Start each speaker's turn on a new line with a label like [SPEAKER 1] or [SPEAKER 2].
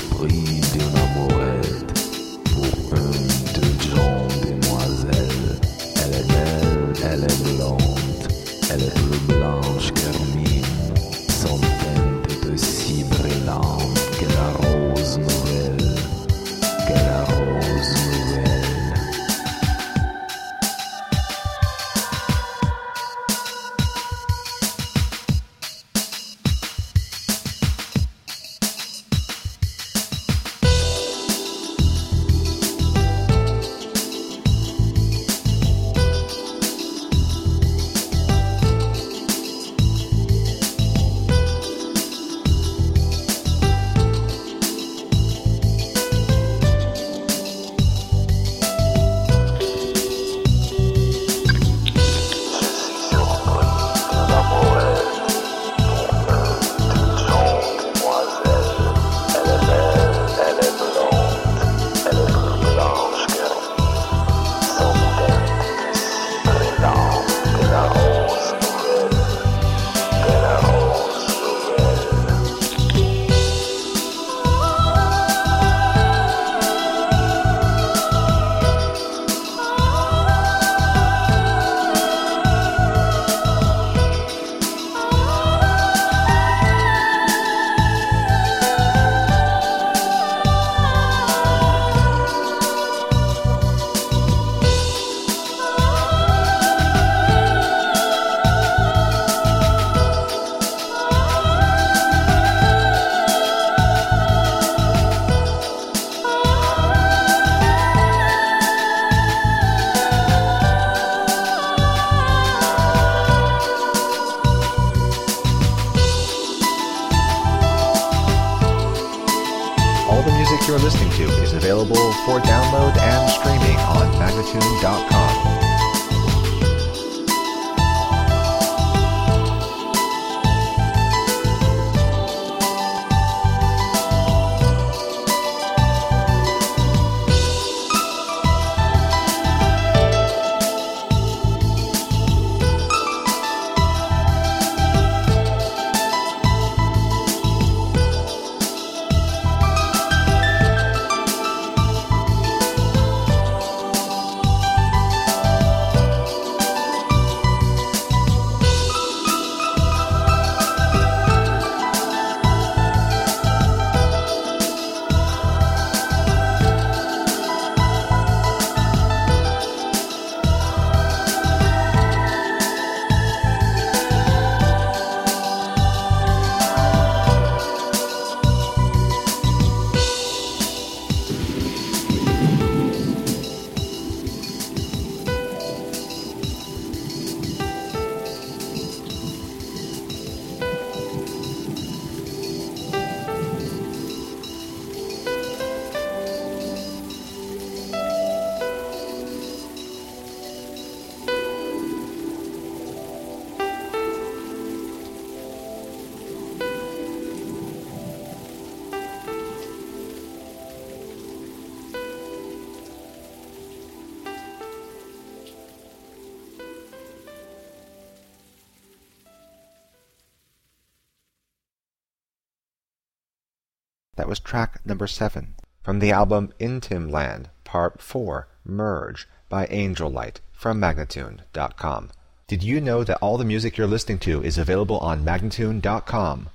[SPEAKER 1] prix d'une amourette pour une toute jeune demoiselle. Elle est belle, elle est blonde, elle est plus blanche qu'Hermine. Son teinte est aussi brillante que la rose nouvelle, que la rose nouvelle.
[SPEAKER 2] You're listening to is available for download and streaming on Magnatune.com. That was track number 7 from the album In Tim Land, Part 4, Merge by Angel Light from Magnatune.com. Did you know that all the music you're listening to is available on Magnatune.com?